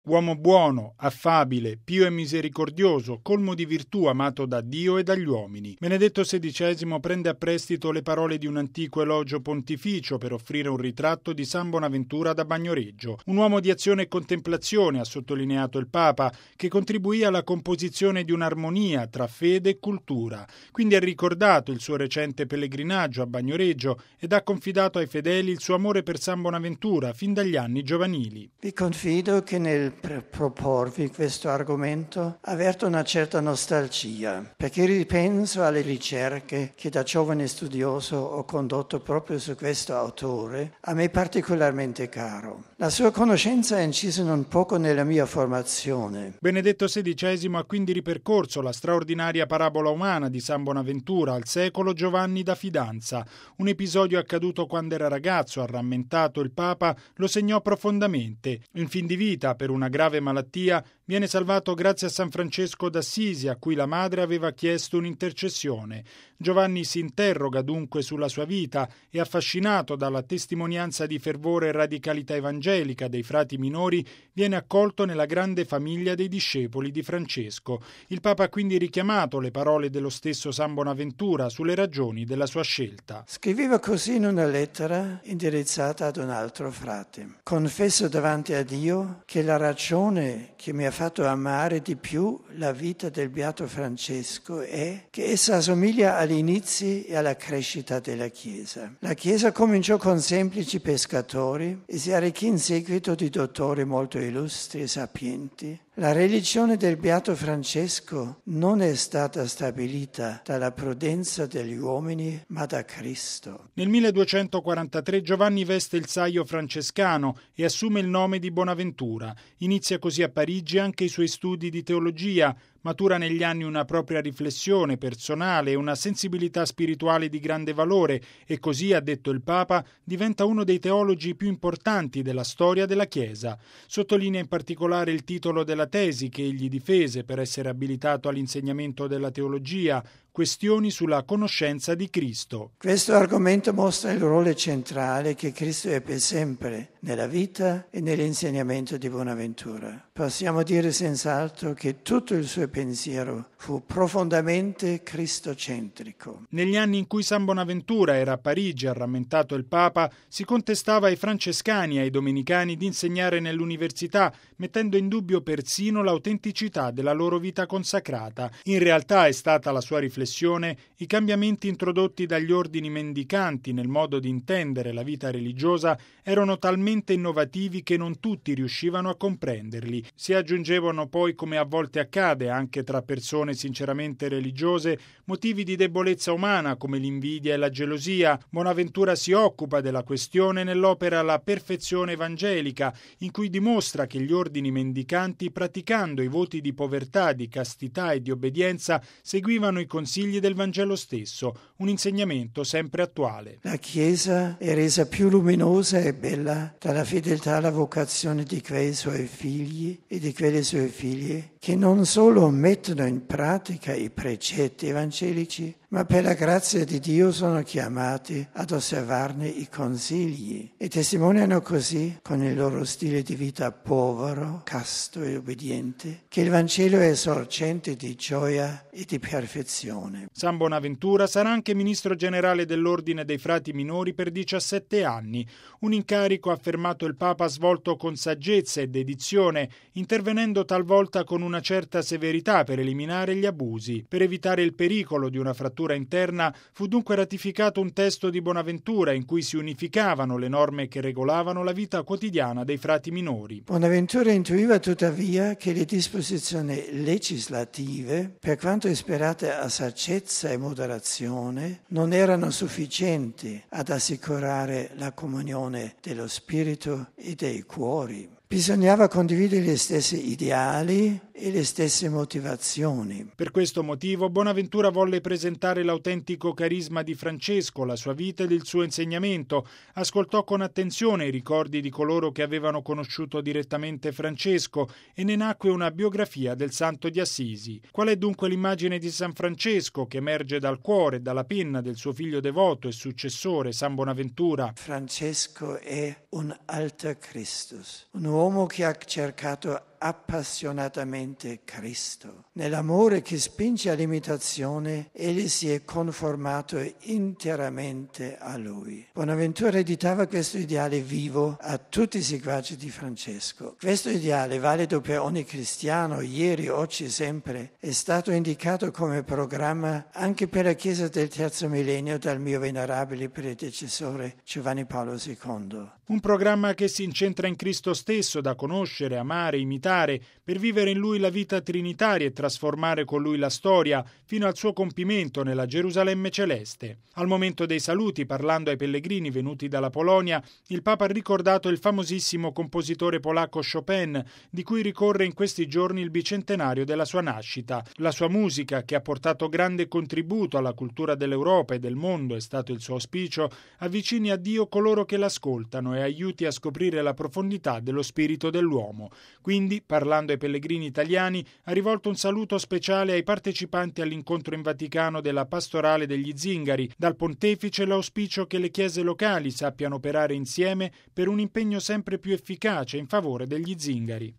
Uomo buono, affabile, pio e misericordioso, colmo di virtù, amato da Dio e dagli uomini. Benedetto XVI prende a prestito le parole di un antico elogio pontificio per offrire un ritratto di San Bonaventura da Bagnoregio. Un uomo di azione e contemplazione, ha sottolineato il Papa, che contribuì alla composizione di un'armonia tra fede e cultura. Quindi ha ricordato il suo recente pellegrinaggio a Bagnoregio ed ha confidato ai fedeli il suo amore per San Bonaventura fin dagli anni giovanili. Vi confido che nel proporvi questo argomento avverto una certa nostalgia, perché ripenso alle ricerche che da giovane studioso ho condotto proprio su questo autore, a me particolarmente caro. La sua conoscenza ha inciso non poco nella mia formazione. Benedetto XVI ha quindi ripercorso la straordinaria parabola umana di San Bonaventura al secolo Giovanni da Fidanza. Un episodio accaduto quando era ragazzo, ha rammentato il Papa, lo segnò profondamente. In fin di vita, per una grave malattia, viene salvato grazie a San Francesco d'Assisi, a cui la madre aveva chiesto un'intercessione. Giovanni si interroga dunque sulla sua vita e, affascinato dalla testimonianza di fervore e radicalità evangelica dei frati minori, viene accolto nella grande famiglia dei discepoli di Francesco. Il Papa ha quindi richiamato le parole dello stesso San Bonaventura sulle ragioni della sua scelta. Scriveva così in una lettera indirizzata ad un altro frate: confesso davanti a Dio che la ragione che mi ha fatto amare di più la vita del Beato Francesco è che essa assomiglia agli inizi e alla crescita della Chiesa. La Chiesa cominciò con semplici pescatori e si arricchì in seguito di dottori molto illustri e sapienti. La religione del Beato Francesco non è stata stabilita dalla prudenza degli uomini, ma da Cristo. Nel 1243 Giovanni veste il saio francescano e assume il nome di Bonaventura. Inizia così a Parigi anche i suoi studi di teologia. Matura negli anni una propria riflessione personale e una sensibilità spirituale di grande valore e così, ha detto il Papa, diventa uno dei teologi più importanti della storia della Chiesa. Sottolinea in particolare il titolo della tesi che egli difese per essere abilitato all'insegnamento della teologia, Questioni sulla conoscenza di Cristo. Questo argomento mostra il ruolo centrale che Cristo ebbe sempre nella vita e nell'insegnamento di Bonaventura. Possiamo dire senz'altro che tutto il suo pensiero fu profondamente cristocentrico. Negli anni in cui San Bonaventura era a Parigi, ha rammentato il Papa, si contestava ai francescani e ai domenicani di insegnare nell'università, mettendo in dubbio persino l'autenticità della loro vita consacrata. In realtà è stata la sua riflessione i cambiamenti introdotti dagli ordini mendicanti nel modo di intendere la vita religiosa erano talmente innovativi che non tutti riuscivano a comprenderli. Si aggiungevano poi, come a volte accade anche tra persone sinceramente religiose, motivi di debolezza umana come l'invidia e la gelosia. Bonaventura si occupa della questione nell'opera La perfezione evangelica, in cui dimostra che gli ordini mendicanti, praticando i voti di povertà, di castità e di obbedienza, seguivano i consigli del Vangelo stesso, un insegnamento sempre attuale. La Chiesa è resa più luminosa e bella dalla fedeltà alla vocazione di quei suoi figli e di quelle sue figlie che non solo mettono in pratica i precetti evangelici, ma per la grazia di Dio sono chiamati ad osservarne i consigli e testimoniano così, con il loro stile di vita povero, casto e obbediente, che il Vangelo è sorgente di gioia e di perfezione. San Bonaventura sarà anche ministro generale dell'Ordine dei Frati Minori per 17 anni, un incarico, ha affermato il Papa, svolto con saggezza e dedizione, intervenendo talvolta con una certa severità per eliminare gli abusi. Per evitare il pericolo di una frattura interna fu dunque ratificato un testo di Bonaventura in cui si unificavano le norme che regolavano la vita quotidiana dei frati minori. Bonaventura intuiva tuttavia che le disposizioni legislative, per quanto ispirate a saggezza e moderazione, non erano sufficienti ad assicurare la comunione dello spirito e dei cuori. Bisognava condividere gli stessi ideali e le stesse motivazioni. Per questo motivo Bonaventura volle presentare l'autentico carisma di Francesco, la sua vita ed il suo insegnamento, ascoltò con attenzione i ricordi di coloro che avevano conosciuto direttamente Francesco e ne nacque una biografia del Santo di Assisi. Qual è dunque l'immagine di San Francesco che emerge dal cuore e dalla penna del suo figlio devoto e successore, San Bonaventura? Francesco è un alter Christus, un uomo che ha cercato appassionatamente Cristo. Nell'amore che spinge all'imitazione, egli si è conformato interamente a Lui. Bonaventura ereditava questo ideale vivo a tutti i seguaci di Francesco. Questo ideale, valido per ogni cristiano, ieri, oggi, sempre, è stato indicato come programma anche per la Chiesa del terzo millennio dal mio venerabile predecessore Giovanni Paolo II. Un programma che si incentra in Cristo stesso, da conoscere, amare, imitare, per vivere in Lui la vita trinitaria e trasformare con Lui la storia fino al suo compimento nella Gerusalemme celeste. Al momento dei saluti, parlando ai pellegrini venuti dalla Polonia, il Papa ha ricordato il famosissimo compositore polacco Chopin, di cui ricorre in questi giorni il bicentenario della sua nascita. La sua musica, che ha portato grande contributo alla cultura dell'Europa e del mondo, è stato il suo auspicio, avvicini a Dio coloro che l'ascoltano e aiuti a scoprire la profondità dello spirito dell'uomo. Quindi, parlando ai pellegrini italiani, ha rivolto un saluto speciale ai partecipanti all'incontro in Vaticano della Pastorale degli Zingari. Dal pontefice l'auspicio che le chiese locali sappiano operare insieme per un impegno sempre più efficace in favore degli zingari.